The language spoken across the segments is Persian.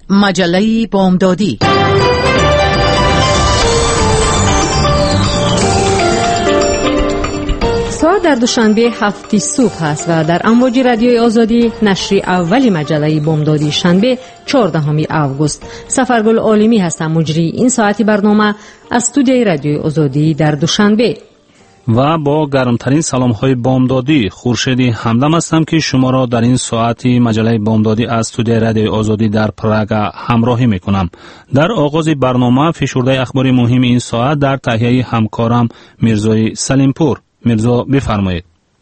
مجله بامدادی. ساعت در دوشنبه 7 صبح است و در امواج رادیوی آزادی نشر اولی مجله بامدادی شنبه 14 اوگوست. سفرگل عالمی هستم، مجری این ساعتی برنامه از استودیوی رادیوی آزادی در دوشنبه. و با گرمترین سلام‌های بامدادی خورشیدی همدم هستم که شما را در این ساعتی مجله بامدادی از استودیوی رادیوی آزادی در پراگ همراهی می‌کنم. در آغاز برنامه فشرده اخبار مهم این ساعت در تهیه همکارم میرزای سلیمپور. میرزا بفرمایید.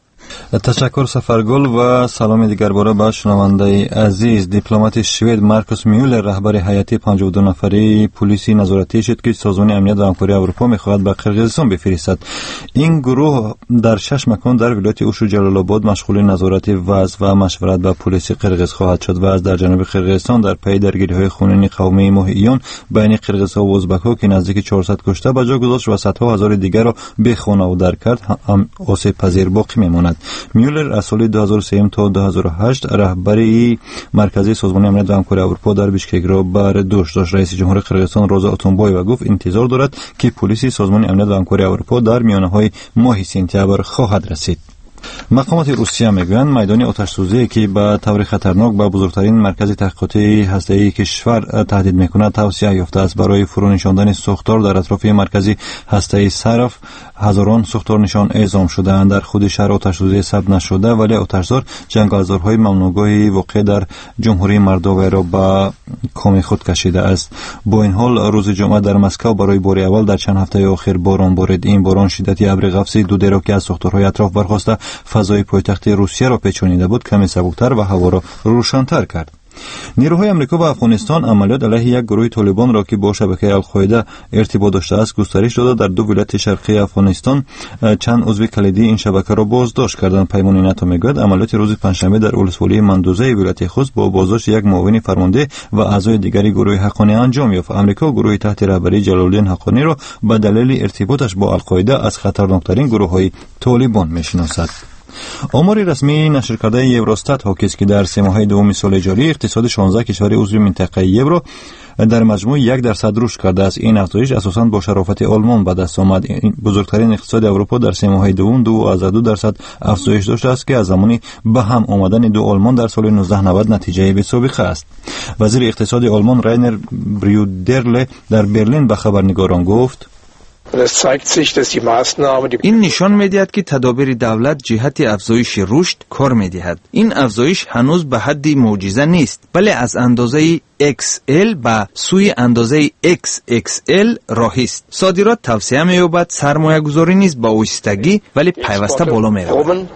تشکر سفرگل و سلام دیگر باره به شنونده عزیز. دیپلمات شوید مارکوس میولر رهبر هیئت 52 نفره پلیسی نظارتی شد که سازمان امنیت و همکاری اروپا می‌خواهد به قرقیزستان بفرستد. این گروه در 6 مکان در ولایت اوش و جلال آباد مشغول نظارت وضع و مشورت با پلیس قرقیز خواهد شد و از در جنوب قرقیزستان در پی درگیری‌های خونین قومی ماه ایون بین قرقیزها و ازبک‌ها که نزدیک 400 کشته به جا گذاشت و صدها هزار دیگر را بی‌خانه و در کرد هم آسیب پذیر باقی می‌ماند. میولر از سال 2003 تا 2008 رهبری مرکزی سازمان امنیت و همکاری اروپا در بیشکک را بر دوش داشت. رئیس جمهور قرقیزستان روزا اتونبای و گفت انتظار دارد که پلیس سازمان امنیت و همکاری اروپا در میانه‌های ماه سپتامبر خواهد رسید. مقامات روسیه میگویند میدان آتش‌سوزی که به طور خطرناک به بزرگترین مرکز تحقیقاتی هسته‌ای کشور تهدید می‌کند توسعه یافته است. برای فرونشاندن سوختار در اطراف مرکز هسته‌ای صرف هزاران سوختار نشان اعزام شده‌اند. در خود شهر آتش‌سوزی ثبت نشده ولی آتش‌زار جنگ‌آزارهای ممنوعگاهی واقع در جمهوری مردووی را به کام خود کشیده است. با این حال روز جمعه در مسکو برای بار اول در چند هفته اخیر باران بارید. این باران شدتی ابر قفسی دو درو که از سوختارهای اطراف برخاسته فضای پایتخت روسیه را پیچانیده بود کمی سبکتر و هوا را روشن‌تر کرد. نیروهای آمریکا و افغانستان عملیات علیه یک گروه طالبان را که با شبکه القاعده ارتباط داشته است گسترش داده. در دو ولایت شرقی افغانستان چند عضو کلیدی این شبکه را بازداشت کردند. پیمان ناتو میگوید عملیات روز پنجشنبه در ولسوالی مندوزه ولایت خوست با بازداشت یک معاون فرمانده و اعضای دیگری گروه حقانی انجام یافت. آمریکا گروهی تحت رهبری جلال‌الدین حقانی را به دلیل ارتباطش با القاعده از خطرناکترین گروه‌های طالبان میشناسد. آمار رسمی نشر کرده یوروستات حاکی است که در 3 ماه دوم سال جاری اقتصاد 16 کشور عضو منطقه یورو در مجموع 1% رشد کرده است. این افزایش اساساً با شرافت آلمان به دست آمد. بزرگترین اقتصاد اروپا در 3 ماه دوم 2.2% افزایش داشته است که از زمانی به هم آمدن دو آلمان در سال 1990 نتیجه بی‌سابقه است. وزیر اقتصاد آلمان راینر بریودرله در برلین به خبرنگاران گفت: این نشان می‌دهد که تدابیر دولت جهت افزایش رشد کار می‌دهد. این افزایش هنوز به حد معجزه نیست، ولی از اندازه XL به سوی اندازه XXL راهی است. صادرات توسعه می‌یابد، سرمایه‌گذاری نیز با آهستگی ولی پیوسته بالا می‌رود.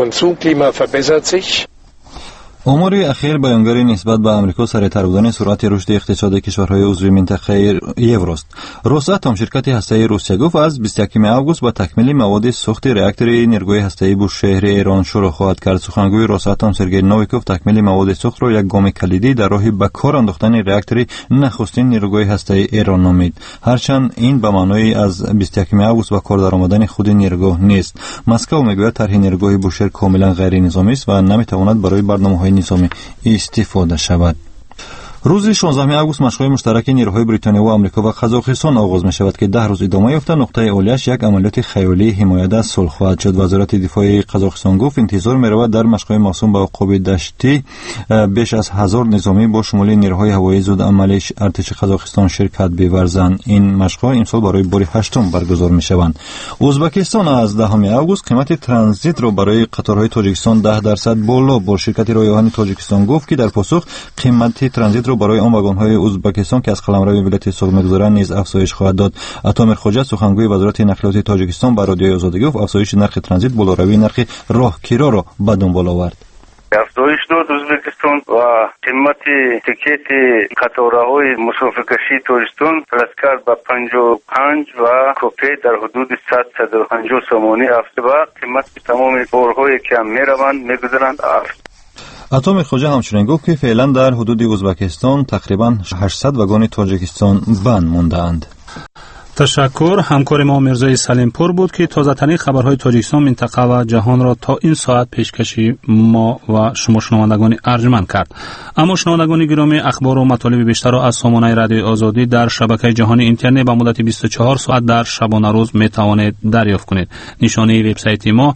آمار اخیر بیانگر نسبت به آمریکا سریع‌تر بودن سرعت رشد اقتصاد کشورهای عضو منطقه یوروست. روساتام شرکت هسته‌ای روسیه گفت از 21 اوگوست با تکمیل مواد ساخت راکتور نیروی هسته‌ای بوشهر ایران شروع خواهد کرد. سخنگوی روساتام سرگئی نویکوف تکمیل مواد ساخت را یک گام کلیدی در راه به کار انداختن راکتور نخستین نیروی هسته‌ای ایران نامید. هرچند این به معنای از 21 اوگوست به کار درآمدن خود نیروگاه نیست. مسکو میگوید طرح نیروگاه بوشهر کاملا غیر نظامی است و نمیتواند برای برنامه‌های نظامی استفاده شود. روز 16 اوگوست مشق‌های مشترک نیروهای بریتانیا و آمریکا و قزاقستان آغاز می‌شود که 10 روز ادامه یافته. نقطه اولیش یک عملیات خیالی حمایت از صلح خواهد شد. وزارت دفاع قزاقستان گفت انتظار می‌رود در مشق‌های موسوم به عقاب دشتی بیش از 1000 نظامی با شمول نیروهای هوایی زود عملی ارتش قزاقستان شرکت بورزند. این مشق‌ها امسال برای بار 8 برگزار می‌شوند. ازبکستان از 10 اوگوست قیمت ترانزیت را برای قطارهای تاجیکستان 10% بالا برد. شرکت رایگان تاجیکستان گفت که در پاسخ قیمت ترانزیت برای آن واگن‌های ازبکستان که از قلمرو ولایت سوق می‌گذرند نیز افزایش خواهد داد. اتامر خوجا سخنگوی وزارت نقلیات تاجیکستان به رادیوی آزادی گفت افزایش نرخ ترانزیت بالاروی نرخ راهگیرا را به دنبال آورد. افزایش داد ازبکستان و قیمت تیکت قطارهای مسافرکشی تاجیکستان رسید کرد به 55 و کوپه در حدود 150 سومانی افزایش و قیمت تمام بارهایی که می‌روند می‌گذرند اتامر خوجا همچنین گفت که فعلا در حدود ازبکستان تقریبا 800 واگن تاجیکستان بند مانده‌اند. تشکر. همکار ما مرزای سلیمپور بود که تازه ترین خبرهای تاجیکستان، منطقه و جهان را تا این ساعت پیشکشی ما و شما شنوندگان ارجمند کرد. اما شنوندگان گرامی، اخبار و مطالب بیشتر را از سامانه رادیوی آزادی در شبکه جهانی اینترنت به مدت 24 ساعت در شبانه روز می توانید دریافت کنید. نشانه وبسایت ما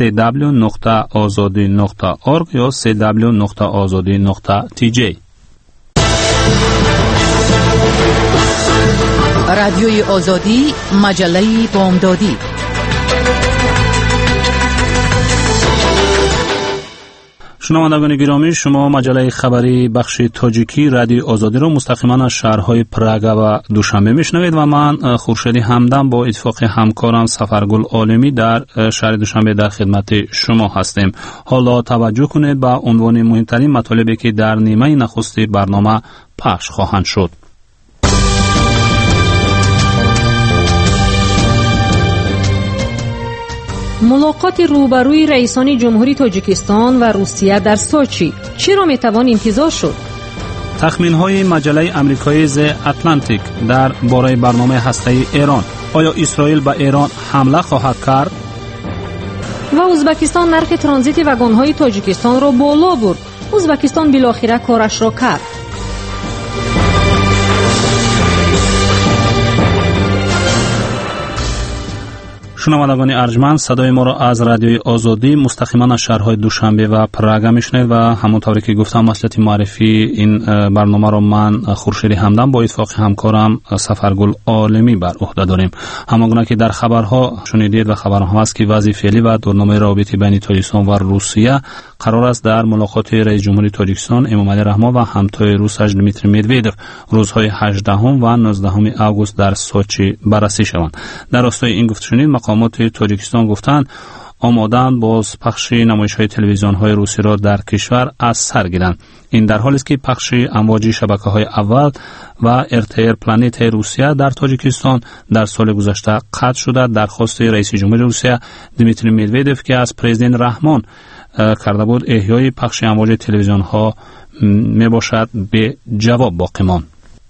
www.azadi.org یا www.azadi.tj. رادیوی آزادی، مجله بامدادی. شنوندگان گرامی، شما مجله خبری بخش تاجیکی رادیوی آزادی را مستقیما از شهرهای پراگا و دوشنبه میشنوید و من خورشید همدم با اتفاق همکارم سفرگل عالمی در شهر دوشنبه در خدمت شما هستیم. حالا توجه کنید به عنوان مهمترین مطالبی که در نیمه نخستی برنامه پخش خواهند شد. ملاقات روبروی رئیسان جمهوری تاجیکستان و روسیه در سوچی چرا میتوان انتظار شد؟ تخمین‌های مجله آمریکایی ز اتلانتیک در باره برنامه هسته‌ای ایران. آیا اسرائیل به ایران حمله خواهد کرد؟ و ازبکستان نرخ ترانزیت واگن‌های تاجیکستان را بالا برد. ازبکستان بالاخره کارش را کرد. شنوندگان ارجمند، صدای ما را از رادیوی آزادی مستقیما از شهرهای دوشنبه و پراگا میشنوید و همونطوری که گفتم مسئله معرفی این برنامه را من خورشید همدم با اتفاق همکارم سفرگل عالمی بر عهده داریم. همانگونه که در خبرها شنیدید و خبرها هست که وضع فعلی و دورنامه روابط بین تاجیکستان و روسیه قرار است در ملاقات رئیس جمهوری تاجیکستان امامعلی رحمان و همتای روسش دمیتری مدودوف روزهای 18 و 19 آگوست در سوچی بررسی شوند. در راستای این گفته شنید مقامات تاجیکستان گفتند آمادند باز پخش نمایش‌های تلویزیون‌های روسی را در کشور از سر گیرند. این در حالی است که پخش امواج شبکه‌های اول و ارتر پلنت روسیه در تاجیکستان در سال گذشته قطع شده. درخواست رئیس جمهور روسیه دمیتری مدودوف که از پرزیدنت رحمان کرده بود احیای پخش امواج تلویزیون‌ها میباشد به جواب باقی ماند.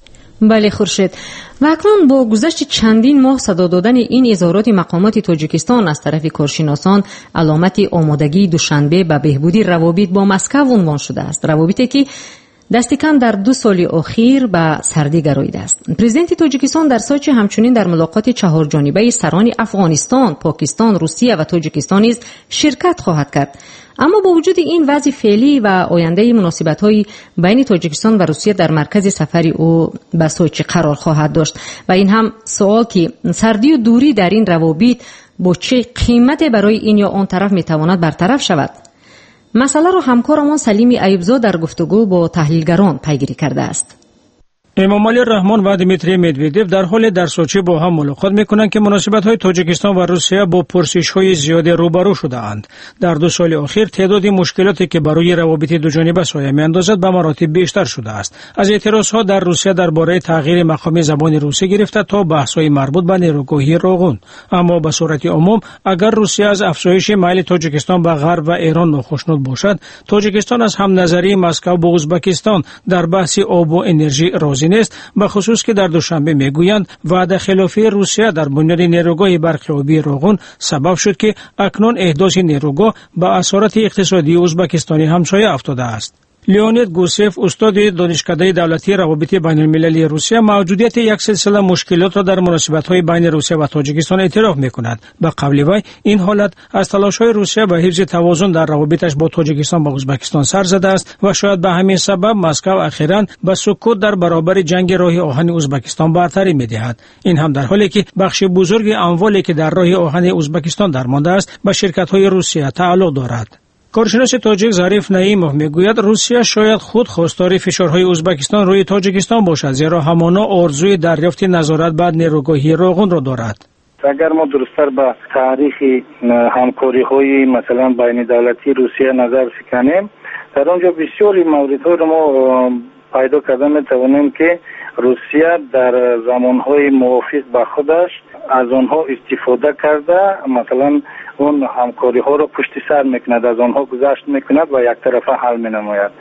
بله خورشید، و اکنون با گذشت چندین ماه صدا دادن این اظهارات مقامات تاجیکستان از طرف کارشناسان علامت آمادگی دوشنبه به بهبودی روابط با مسکو عنوان شده است. روابطی که دست کم در 2 سال اخیر به سردی گراییده است. پرزیدنت تاجیکستان در سوچی همچنین در ملاقات 4 جانبه سران افغانستان، پاکستان، روسیه و تاجیکستان نیز شرکت خواهد کرد. اما با وجود این وضع فعلی و آینده مناسبت‌های بین تاجیکستان و روسیه در مرکز سفری او به سوچی قرار خواهد داشت و این هم سوال که سردی و دوری در این روابط با چه قیمت برای این یا آن طرف میتواند برطرف شود. مسئله را همکارمان سلیم ایوبزاده در گفتگو با تحلیلگران پیگیری کرده است. امامعلی رحمان و دمیتری مدودوف در حال در سوچی با هم ملاقات میکنند که مناسبت‌های تاجیکستان و روسیه با پرسش‌های زیاد روبرو شده‌اند. در 2 سال اخیر تعداد مشکلاتی که برای روابط دوجانبه سایه می‌اندازد به مراتب بیشتر شده است. از اعتراضها در روسیه درباره تغییر مقام زبان روسی گرفته تا بحث‌های مربوط به نیروگاهی روغن. اما به صورت عموم اگر روسیه از افزایش میل تاجیکستان به غرب و ایران ناخوشنود باشد، تاجیکستان از هم نظری مسکو با ازبکستان در بحث آب و انرژی راضی نیست، به خصوص که در دوشنبه میگویند وعده خلافی روسیه در بنیاد نیروگاه برق آبی روغن سبب شد که اکنون احداث نیروگاه به اثرات اقتصادی ازبکستانی همسایه افتاده است. لیونید گوسف استاد دانشکده دولتی روابط بین المللی روسیه موجودیت یک سلسله مشکلات را در مناسبت‌های بین روسیه و تاجیکستان اعتراف می‌کند. به قول وی این حالت از تلاش‌های روسیه به حفظ توازن در روابطش با تاجیکستان و ازبکستان سر زده است و شاید به همین سبب مسکو اخیراً به سکوت در برابر جنگ راه آهن ازبکستان برتری می‌دهد. این هم در حالی که بخش بزرگ اموالی که در راه آهن ازبکستان درمانده است به شرکت‌های روسیه تعلق دارد. کارشناس تاجیک ظریف نعیمov میگوید روسیه شاید خود خواستار فشارهای ازبکستان روی تاجیکستان باشد، زیرا همانا آرزوی دریافت نظارت بر نیروگاهی روغن را دارد. اگر ما درست‌تر به تاریخ همکاری‌های مثلا بین دولتی روسیه نظر کنیم، در آنجا بسیاری موردها را ما پیدا کرده می‌توانیم که روسیه در زمانهای موافق به خودش از آنها استفاده کرده، مثلا اون همکاری ها رو پشت سر میکند، از آنها گذشت میکند و یک طرفه حل مینماید.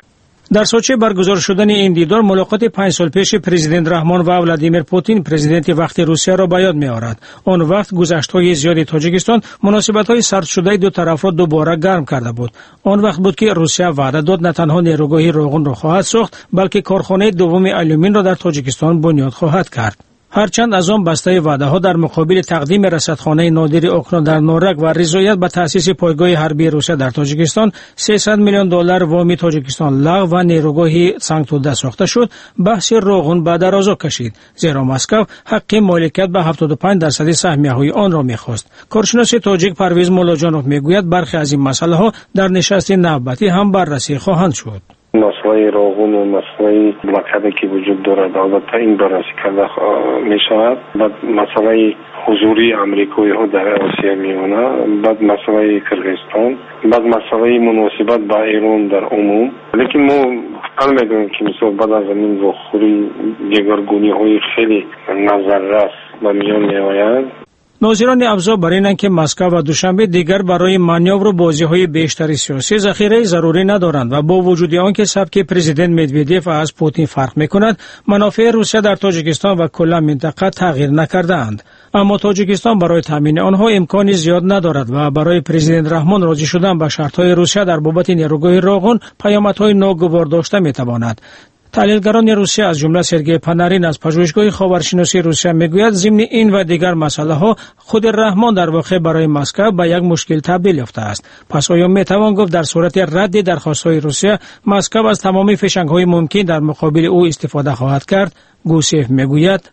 در سوچی برگزار شدن این دیدار ملاقات 5 سال پیش پرزیدنت رحمان و ولادیمیر پوتین پرزیدنت وقت روسیه را به یاد می‌آورد. آن وقت گذشته‌های زیادی تاجیکستان مناسبت‌های سرد شده دو طرف را دوباره گرم کرده بود. آن وقت بود که روسیه وعده داد نه تنها نیروگاه روغن را خواهد ساخت بلکه کارخانه دوم آلومین را در تاجیکستان بنیاد خواهد کرد. هرچند از آن بسته وعده‌ها در مقابل تقدیم رصدخانه نادر اوکراین در نورک و رضایت به تأسیس پایگاه حربی روسیه در تاجیکستان 300 میلیون دلار وام تاجیکستان لغو و نیروگاه سنگ‌توده ساخته شد، بحث روغن به درازا کشید، زیرا مسکو حق مالکیت به 75% سهمیه‌های آن را می‌خواست. کارشناس تاجیک پرویز مولاجانوف میگوید برخی از این مسائل‌ها در نشست نوبتی هم بررسی خواهند شد. مسئله روغن و مسئله بلاکادی که وجود دارد البته این بررسی کرده می شود. بعد مسئله حضوری امریکایی ها در آسیا میمونه، بعد مسئله کرغیزستان، بعد مسئله مناسبت با ایران در عموم. لیکن ما حال میدونیم که مثلا بعد از این وخوری دیگرگونی های خیلی نظررس به میان می آید. ناظران ابزار بر اینند که مسکو و دوشنبه دیگر برای مانور و بازی‌های بیشتری سیاسی ذخیره ضروری ندارند و با وجود آنکه سبک پرزیدنت مدودیف از پوتین فرق می‌کند، منافع روسیه در تاجیکستان و کل منطقه تغییر نکرده‌اند. اما تاجیکستان برای تامین آنها امکانی زیاد ندارد و برای پرزیدنت رحمان راضی شدن به شرط‌های روسیه در بابت نیروگاه روغن پیامدهای ناگوار داشته می‌تواند. تحلیلگران روسیه از جمله سرگئی پانارین از پژوهشگاه خاورشناسی روسیه میگوید ضمن این و دیگر مسائل ها خود رحمان در واقع برای مسکو به یک مشکل تبدیل یافته است. پس آیا میتوان گفت در صورت رد درخواست‌های روسیه مسکو از تمامی فشنگ‌های ممکن در مقابل او استفاده خواهد کرد؟ گوسیف میگوید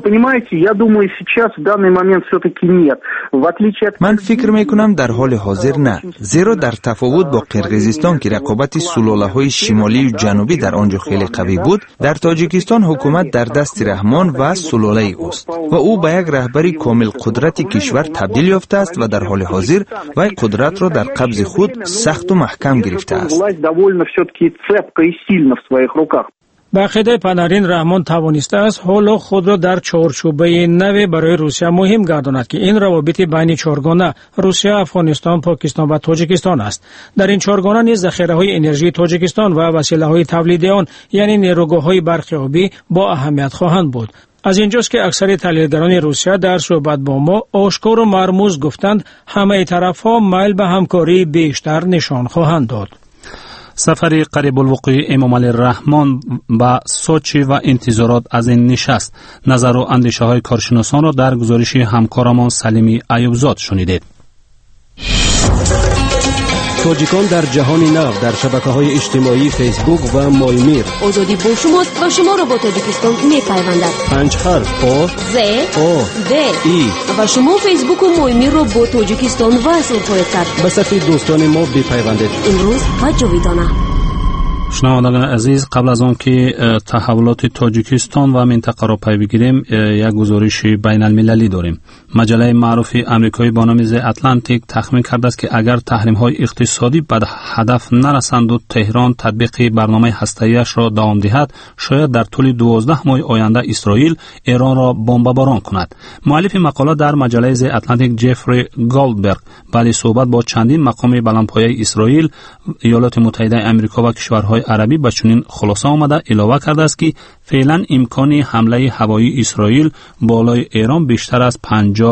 من فکر میکنم در حال حاضر نه، زیرا در تفاوت با قرقیزستان که رقابت سلاله‌های شمالی و جنوبی در آنجا خیلی قوی بود، در تاجیکستان حکومت در دست رحمان و سلاله اوست و او به یک رهبری کامل قدرت کشور تبدیل یافته است و در حال حاضر وی قدرت را در قبض خود سخت و محکم گرفته است. به عقیده پانارین رحمان توانسته است حالا خود را در چارچوبه نوی برای روسیه مهم گرداند که این روابط بین چهارگانه روسیه، افغانستان، پاکستان و تاجیکستان است. در این چهارگانه نیز ذخیره‌های انرژی تاجیکستان و وسیله‌های تولید آن یعنی نیروگاه‌های برق آبی با اهمیت خواهند بود. از اینجاست که اکثر تحلیلگران روسیه در صحبت با ما آشکار و مرموز گفتند همه طرف‌ها میل به همکاری بیشتر نشان خواهند داد. سفر قریب الوقوع امام علی رحمان به سوچی و انتظارات از این نشست، نظر و اندیشه های کارشناسان را در گزارش همکارمان سلیمی ایوبزاد شنیدید. تاجیکان در جهان نو در شبکه‌های اجتماعی فیسبوک و مایمیر. آزادی با شماست و شما را با تاجیکستان می‌پیوندد. 5 حرف آ ز آ د ای و شما فیسبوک و مایمیر را با تاجیکستان وصل خواهید کرد. به صفحه دوستان ما بپیوندید. امروز و جاویدانه. شنوندگان عزیز، قبل از آن که تحولات تاجیکستان و منطقه را پی بگیریم، یک گزارش بین المللی داریم. مجله معروف آمریکایی با نام The Atlantic تخمین کرده است که اگر تحریم‌های اقتصادی به هدف نرسند و تهران تطبیق برنامه هسته‌ایش را دوام دهد، شاید در طول 12 ماه آینده اسرائیل ایران را بمباران کند. مؤلف مقاله در مجله The Atlantic جفری گولدبرگ بعد صحبت با چندین مقام بلندپایه اسرائیل، ایالات متحده آمریکا و کشورهای عربی به چنین خلاصه آمده اضافه کرده است که فعلا امکان حمله هوایی اسرائیل بالای ایران بیشتر از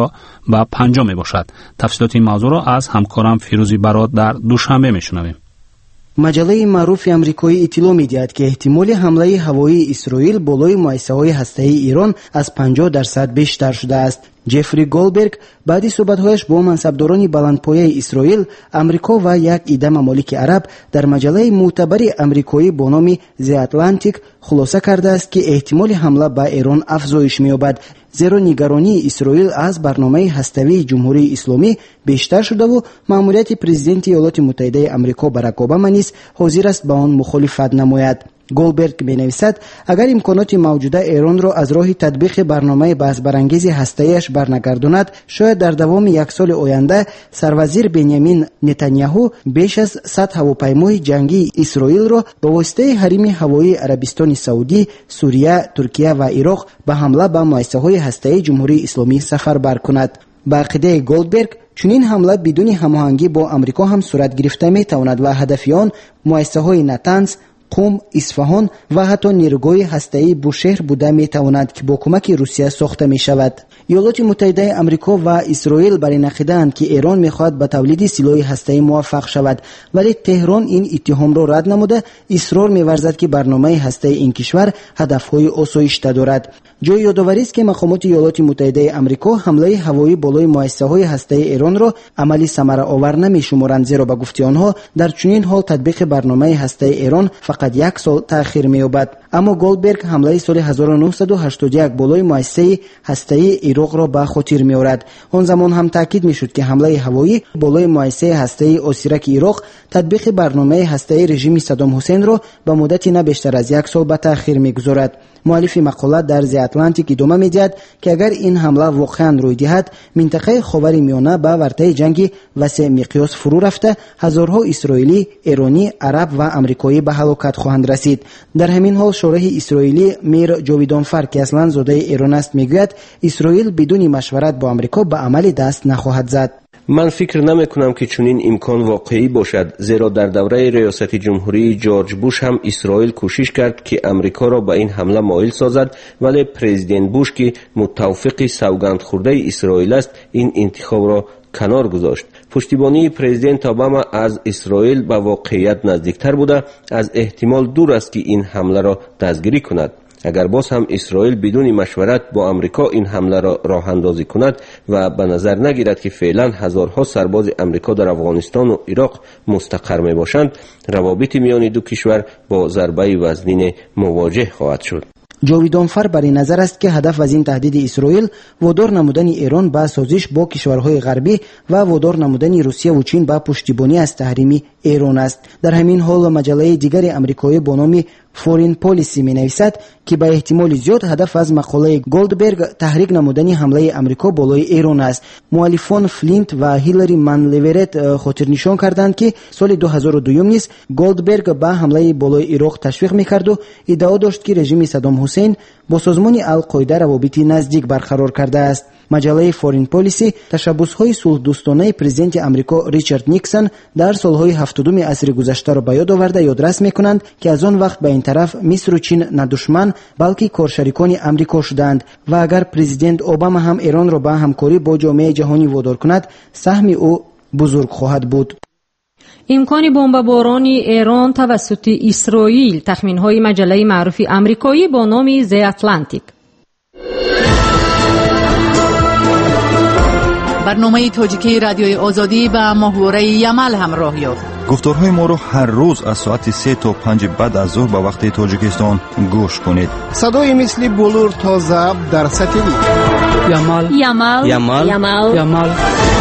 50 می باشد. تفصیلات این موضوع را از همکارم فیروزی برات در دوشنبه میشنویم. مجله معروف آمریکایی اطلاع می‌دهد که احتمال حمله هوایی اسرائیل بالای مؤسسه‌های هسته‌ای ایران از 50% بیشتر شده است. جفری گولدبرگ بعد صحبت‌هایش با منصبداران بلندپایه اسرائیل، آمریکا و یک عده ممالک عرب در مجله معتبر آمریکایی با نام The Atlantic خلاصه کرده است که احتمال حمله به ایران افزایش می‌یابد، زیرا نگرانی اسرائیل از برنامه هسته‌ای جمهوری اسلامی بیشتر شده و مأموریت پرزیدنت ایالات متحده آمریکا باراک اوباما نیز حاضر است با آن مخالفت نماید. گولدبرگ می‌نویسد اگر امکانات موجوده ایران را از راه تطبیق برنامه بحث برانگیز هسته‌ایش برنگرداند، شاید در دوام یک سال آینده سروزیر بنیامین نتانیاهو بیش از 100 هواپیمای جنگی اسرائیل را به واسطه حریم هوایی عربستان سعودی، سوریه، ترکیه و عراق به حمله به مؤسسه‌های هسته‌ای جمهوری اسلامی سفربر کند. با عقیده گولدبرگ چنین حمله بدون هماهنگی با آمریکا هم صورت گرفته می‌تواند و هدف آن مؤسسه‌های نتنز، قم، اصفهان و حتی نیروگاه هسته‌ای بوشهر بوده می‌تواند که با کمک روسیه ساخته می‌شود. ایالات متحده آمریکا و اسرائیل بر این عقیده‌اند که ایران می‌خواهد به تولید سلاح هسته‌ای موفق شود، ولی تهران این اتهام را رد نموده اصرار می‌ورزد که برنامه هسته‌ای این کشور هدف‌های آسایشته دارد. جای یادآوری است که مقامات ایالات متحده آمریکا حمله هوایی بالای مؤسسه‌های هسته‌ای ایران را عملی ثمره آور نمی‌شمارند، زیرا به گفته آنها در چنین حال تطبیق برنامه هسته‌ای ایران فقط یک سال تأخیر می‌یابد. اما گولدبرگ حمله سال 1981 بالای مؤسسه هسته‌ای عراق را به خاطر می‌آورد. آن زمان هم تاکید می‌شد که حمله هوایی بالای مؤسسه هسته‌ای آسیرک عراق تطبیق برنامه هسته‌ای رژیم صدام حسین را به مدتی نه بیشتر از یک سال به تأخیر می‌گذارد. مؤلف مقاله در زی اتلانتیک ادامه می‌دهد که اگر این حمله واقعاً روی دهد، منطقه خاورمیانه به ورطه جنگی وسیع مقیاس فرو رفته، هزارها اسرائیلی، ایرانی، عرب و آمریکایی به هلاکت خواهند رسید. در همین حال شارح اسرائیلی میر جاویدانفر که اصلاً زاده ایران است میگوید اسرائیل بدون مشورت با آمریکا به عمل دست نخواهد زد. من فکر نمی کنم که چنین امکان واقعی باشد، زیرا در دوره ریاست جمهوری جورج بوش هم اسرائیل کوشش کرد که امریکا را به این حمله مایل سازد، ولی پرزیدنت بوش که متوافق سوگند خورده اسرائیل است این انتخاب را کنار گذاشت. پشتیبانی پرزیدنت اوباما از اسرائیل به واقعیت نزدیکتر بوده، از احتمال دور است که این حمله را دستگیری کند. اگر باز هم اسرائیل بدون مشورت با آمریکا این حمله را راه اندازی کند و به نظر نگیرد که فعلا هزارها سرباز آمریکا در افغانستان و عراق مستقر می باشند، روابط میان دو کشور با ضربه وزنین مواجه خواهد شد. جاویدانفر بر این نظر است که هدف از این تهدید اسرائیل وادار نمودن ایران به سازش با کشورهای غربی و وادار نمودن روسیه و چین به پشتیبانی از تحریم ایران است. در همین حال مجله دیگر آمریکایی با نام فورین پالیسی می نویسد که به احتمال زیاد هدف از مقاله گولدبرگ تحریک نمودن حمله آمریکا بالای ایران است. مؤلفان فلینت و هیلاری منلیورت خاطر نشان کردند که سال 2002 نیز گولدبرگ به حمله بالای عراق تشویق می‌کرد و ادعا داشت که رژیم صدام حسین با سازمان القاعده روابط نزدیک برقرار کرده است. مجله فورین پالیسی تشبس‌های صلح دوستانه پرزیدنت آمریکا ریچارد نیکسون در سال‌های 70 عصر گذشته را به یاد آورده یادرس می‌کنند که از آن وقت به این طرف مصر و چین نه دشمن بلکه کارشریکان آمریکا شدند و اگر پرزیدنت اوباما هم ایران را به همکاری با جامعه جهانی وادار کند، سهم او بزرگ خواهد بود. امکان بمبارانی ایران توسط اسرائیل، تخمین‌های مجله معروف آمریکایی با نام زی اتلانتیک. برنامه تاجیکی رادیوی آزادی با محور یمل همراه یافت. گفتارهای ما رو هر روز از ساعت 3 تا 5 بعد از ظهر به وقت تاجیکستان گوش کنید. صدای مثل بلور تا ضبط در ساتلیت. یمل.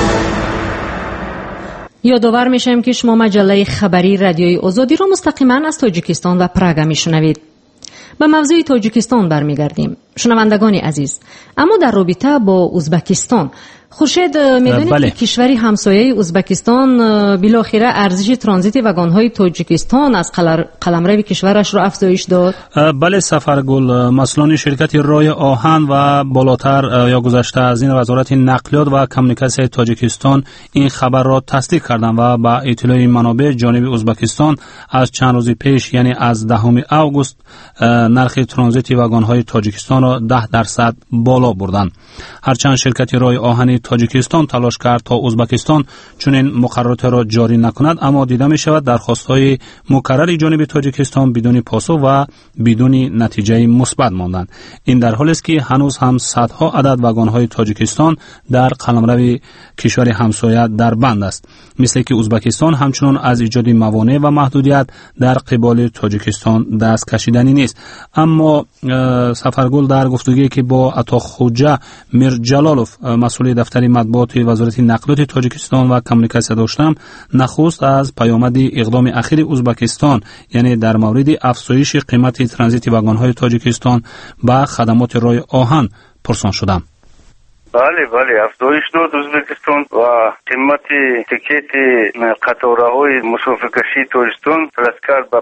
یادآور میشم که شما مجله خبری رادیوی آزادی را مستقیما از تاجیکستان و پراگ میشنوید. به موضوع تاجیکستان برمیگردیم. شنوندگان عزیز، اما در رابطه با ازبکستان، خورشید میدونید که کشوری همسایه ازبکستان بالاخره ارزش ترانزیت واگن‌های تاجیکستان از قلمرو کشورش را افزایش داد. بله سفرگل، مسئولان شرکت رای آهن و بالاتر یا گذشته از این وزارت نقلیات و کمیونیکاسیون تاجیکستان این خبر را تصدیق کردند و با اطلاع منابع جانب ازبکستان از چند روز پیش یعنی از 10 آگوست نرخ ترانزیت واگن‌های تاجیکستان را 10% بالا بردند. هرچند شرکت رای آهن تاجیکستان تلاش کرد تا ازبکستان چنین مقررات را جاری نکند، اما دیده می شود درخواست‌های مکرر جانب تاجیکستان بدون پاسخ و بدون نتیجه مثبت ماندند. این در حالی است که هنوز هم صدها عدد واگن‌های تاجیکستان در قلمرو کشور همسایه در بند است، مثل که ازبکستان همچنان از ایجاد موانع و محدودیت در قبال تاجیکستان دست کشیدنی نیست. اما سفرگل در گفتگویی که با عطاخوجه میرجلالوف مسئول دفتر مطبوعات وزارت نقلیات تاجیکستان و کمیونیکاسیون داشتم، نخست از پیامد اقدام اخیر ازبکستان یعنی در مورد افزایش قیمت ترانزیت واگن‌های تاجیکستان با خدمات رای آهن پرسان شدم. بله افزایش داد ازبکستان و قیمت تیکت قطارهای مسافر کشی تاجیکستان فرض کرد به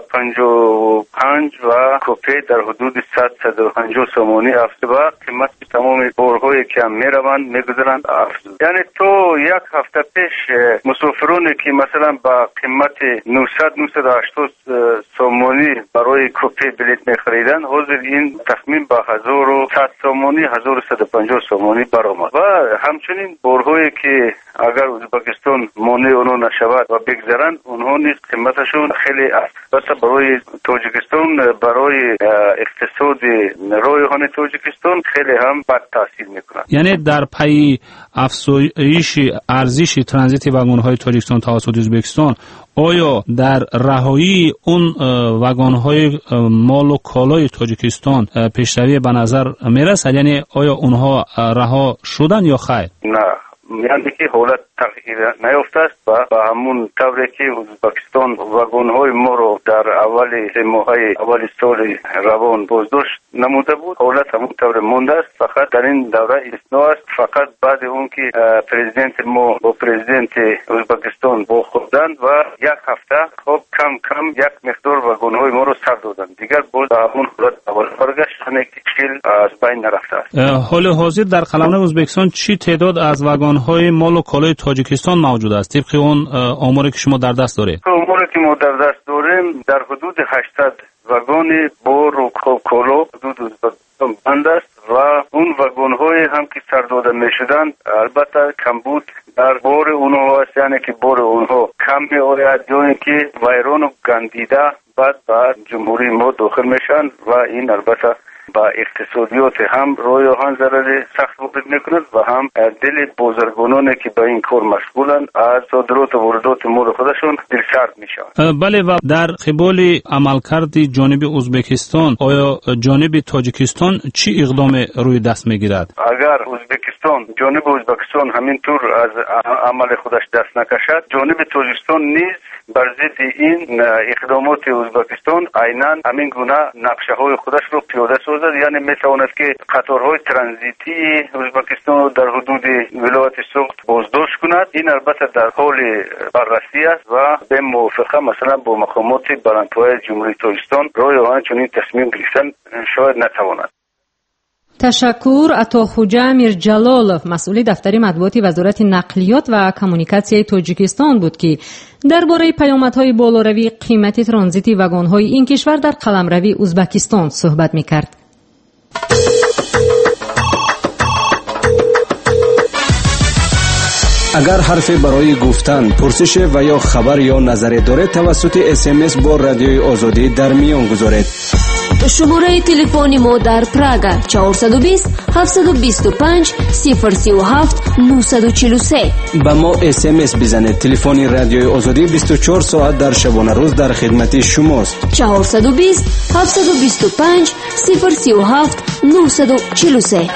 55 و کوپه در حدود 150 سومانی افزود و قیمت تمام بارهایی که هم میروند میگذرند افزود. یعنی تو یک هفته پیش مسافرانی که مثلا با قیمت 900-980 سومانی برای کوپه بلیط میخریدن حاضر این تخمین به 1100 سومانی 1150 سومانی برآمد و همچنین بارهایی که اگر ازبکستان مانع اونها نشود و بگذرند اونها نیز قیمتشون خیلی است. بس برای تاجیکستان برای اقتصاد رایحان تاجیکستان خیلی هم بد تاثیر میکنه. یعنی در پی افزایش ارزش ترانزیت واگن‌های تاجیکستان توسط ازبکستان آیا در رهایی اون واگن‌های مال و کالای تاجیکستان پیشروی به نظر میرسد؟ یعنی آیا اونها رها شدن یا خیر؟ نه، یعنی که حالت تغییر نیافته است و به همون طوری که ازبکستان واگن‌های ما رو در اول سال روان بازداشت نموده بود حالت همون طور مونده است. فقط در این دوره استثناء است. فقط بعد اون که پرزیدنت ما با پرزیدنت ازبکستان با خودند و یک هفته خب کم یک مقدار واگن‌های ما رو سر دادند. دیگر باز به همون حالت اول برگشت که چیل از بین نرفته است. حال حاضر در قلمرو ازبکستان چی تعداد از واگن‌های مال و کالای تاجیکستان موجود است طبق اون آماری که شما در دست دارید؟ آماری که ما در دست داریم در حدود 800 واگن بار و کالا حدود ازبکستان بند است و اون واگن‌های هم که سر داده می‌شدند البته کمبود در بار اونها است، یعنی که بار اونها کم می‌آید جایی که ویران و گندیده بعد جمهوری ما داخل میشن و این البته با اقتصادیات هم رایحان ضرر سخت وارد میکند و هم دل بازرگانانی که با این کار مشغولند از صادرات و واردات مال خودشون دلسرد میشن. بله، و در قبال عملکرد جانب ازبکستان آیا جانب تاجیکستان چی اقدام روی دست میگیرد؟ اگر جانب ازبکستان همینطور از عمل خودش دست نکشد جانب تاجیکستان نیز بر ضد این اقدامات ازبکستان عیناً همین گونه نقشه های خودش رو پیاده سازد. یعنی میتواند که قطارهای ترانزیتی ازبکستان رو در حدود ولایت سوخت بازداشت کند. این البته در حال بررسی است و به موافقه مثلا با مقامات بلندپایه جمهوری تاجیکستان رایحانه چنین تصمیم گرفتن شاید نتواند. تشکر. عطاخوجا میرجلالov مسئول دفتر مطبوعات وزارت نقلیات و کمونیکاسیون تاجیکستان بود که درباره پیامدهای بالاروی قیمت ترانزیتی واگن‌های این کشور در قلمرو ازبکستان صحبت می‌کرد. اگر حرفی برای گفتن، پرسش و یا خبر یا نظری دارید توسط SMS با رادیوی آزادی در میان گذارید. شماره تلفن ما در پراگ 420 725 037 943. با ما SMS بزنید. تلفن رادیوی آزادی 24 ساعت در شبانه روز در خدمت شماست. 420 725 037 943.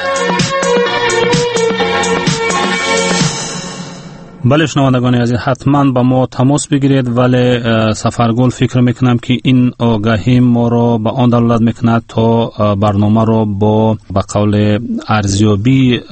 بله شنوندگان عزیز، حتما با ما تماس بگیرید، ولی سفرگل فکر میکنم که این آگاهی ما را به آن دلالت میکند تا برنامه را با به قول ارزیابی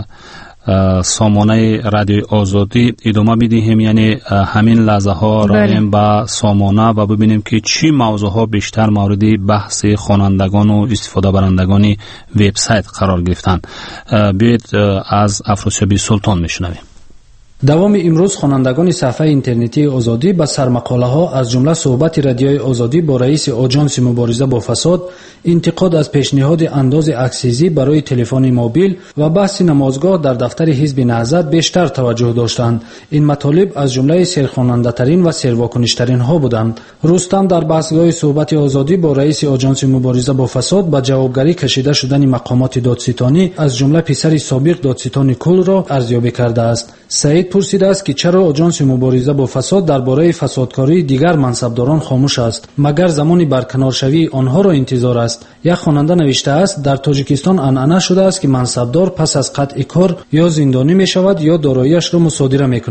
سامانه رادیوی آزادی ادامه بدهیم. یعنی همین لحظه ها رایم به سامانه و ببینیم که چی موضوع ها بیشتر مورد بحث خوانندگان و استفاده برندگان وبسایت قرار گرفتن. بیایید از افروسیابی سلطان میشنویم. دوام امروز خوانندگان صفحه اینترنتی آزادی با سرمقاله ها از جمله صحبت رادیوی آزادی با رئیس آژانس مبارزه با فساد، انتقاد از پیشنهاد انداز اکسیزی برای تلفن موبیل و بحث نمازگاه در دفتر حزب نهضت بیشتر توجه داشتند. این مطالب از جمله سرخواننده ترین و سرواکنش ترین ها بودند. رستم در بحثگاه صحبت آزادی با رئیس آژانس مبارزه با فساد با جوابگری کشیده شدن مقامات دادستانی از جمله پسر سابق دادستان کل را ارزیابی کرده است. سعید پرسیده است که چرا آژانس مبارزه با فساد درباره فسادکاری دیگر منصبداران خاموش است؟ مگر زمان برکنارشوی آنها را انتظار است؟ یک خواننده نوشته است در تاجیکستان عنعنه شده است که منصبدار پس از قطع کار یا زندانی می شود یا داراییش را مصادره می کنند.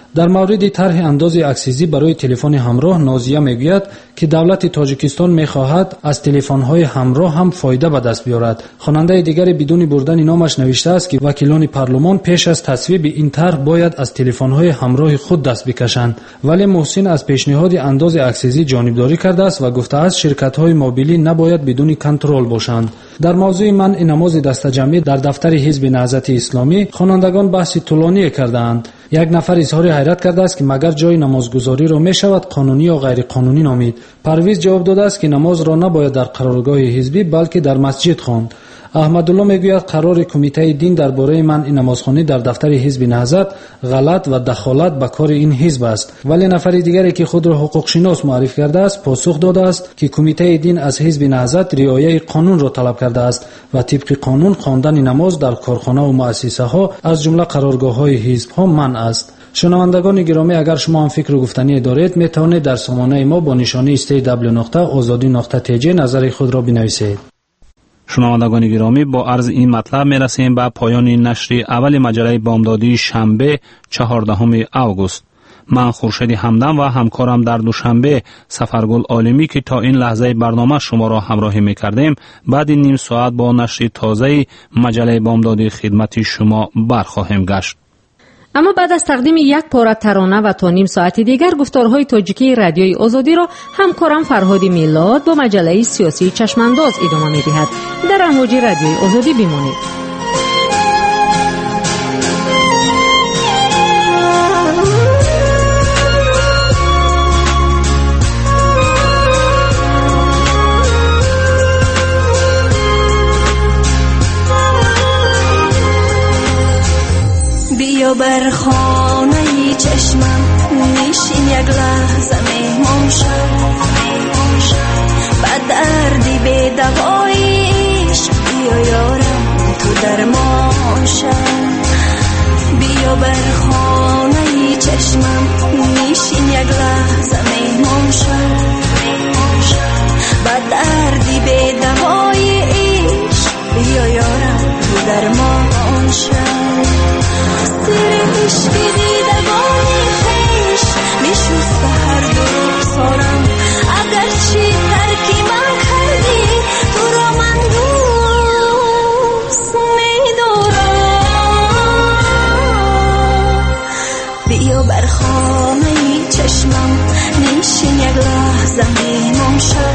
در مورد طرح انداز اکسیزی برای تلفن همراه، نازیه میگوید که دولت تاجیکستان میخواهد از تلفن‌های همراه هم فایده به دست بیارد. خواننده دیگری بدون بردن نامش نوشته است که وکیلان پارلمان پیش از تصویب این طرح باید از تلفن‌های همراه خود دست بکشند، ولی محسن از پیشنهاد انداز اکسیزی جانبداری کرده است و گفته است شرکت‌های موبیلی نباید بدون کنترل باشند. در موضوع منع نماز دسته‌جمعی در دفتر حزب نهضت اسلامی خوانندگان بحث طولانی کردند. یک نفر اظهار حیرت کرده است که مگر جای نمازگزاری را می شود قانونی یا غیر قانونی نامید. پرویز جواب داده است که نماز را نباید در قرارگاه حزبی بلکه در مسجد خواند. احمدالله میگوید قرار کمیته دین درباره منع نمازخوانی در دفتر حزب نهضت غلط و دخالت به کار این حزب است. ولی نفر دیگری که خود را حقوق شناس معرفی کرده است پاسخ داده است که کمیته دین از حزب نهضت رعایت قانون را طلب کرده است و طبق قانون خواندن نماز در کارخانه و مؤسسه ها از جمله قرارگاه های حزب ها منع است. شنوندگان گرامی، اگر شما هم فکر و گفتنی دارید میتوانید در سامانه ما با نشانی stw.azadi.tj نظر خود را بنویسید. شنوندگان گرامی، با عرض این مطلب میرسیم به پایان نشر اول مجله بامدادی شنبه 14 اوگوست. من خورشید همدم و همکارم در دوشنبه سفرگل عالمی که تا این لحظه برنامه شما را همراهی میکردیم، بعد نیم ساعت با نشر تازه مجله بامدادی خدمت شما برخواهیم گشت. اما بعد از تقدیم یک پاره ترانه و تا نیم ساعت دیگر گفتارهای تاجیکی رادیوی آزادی را همکارم فرهاد میلاد با مجله سیاسی چشمانداز ادامه می‌دهد. در امواج رادیوی آزادی بمانید. بیا بر خانه چشمم نشین یک لحظه مهمان شو، بد دردی به دوایش بیا یارم تو درمان شو. بیا بر خانه چشمم نشین یک لحظه مهمان شو، بد دردی به دوایش بیا یارم تو درمان شو. سر عشقی دیدگانی خویش میشوست هر دو سارم، اگرچه ترکی من کردی تو را من دوست میدارم. بیا بر خانه چشمم نشین یک لحظه مهمان شو،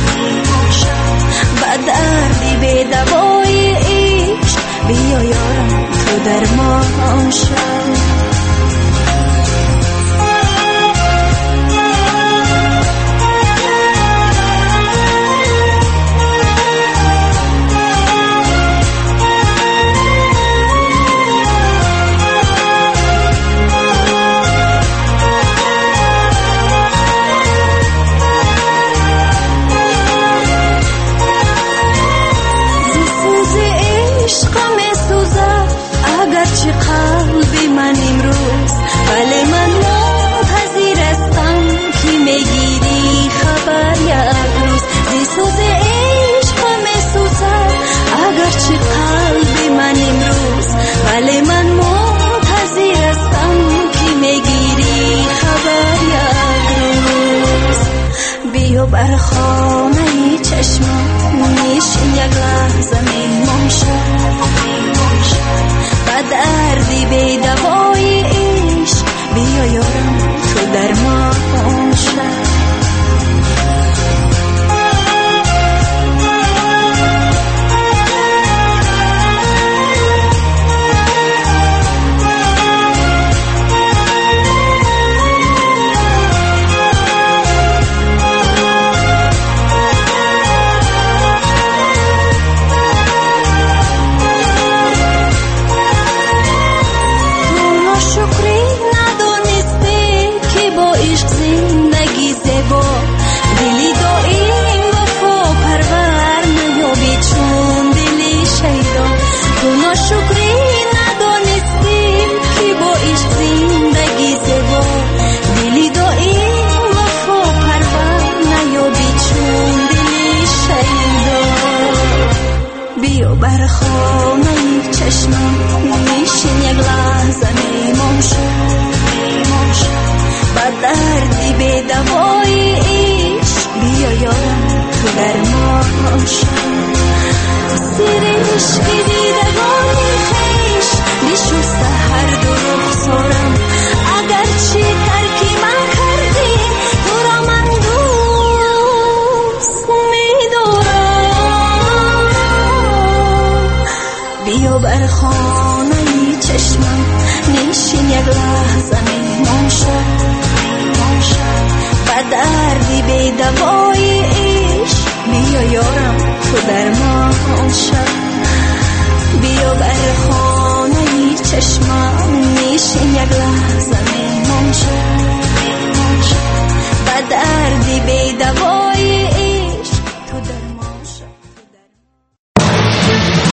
بد دردی به دوای عشق بیا یارم تو درمان شو. بر خانه چشمم نشین یک لحظه مهمان شو، بد دردی به دوای عشق بیا یارم تو درمان شو. بر خانه چشمم نشین یک لحظه میمون شو، شد با دردی به دوای عشق بیا یارم تو درمان شد سیر عشقی دیدگانی خیش بشست هر دو رخسارم اگرچه ترکی من کردی تو را من دوست می‌دارم بیا بر خانه چشمم نشین یک لحظه مهمان شد با دردی به دوای عشق بیا یارم تو درمان شد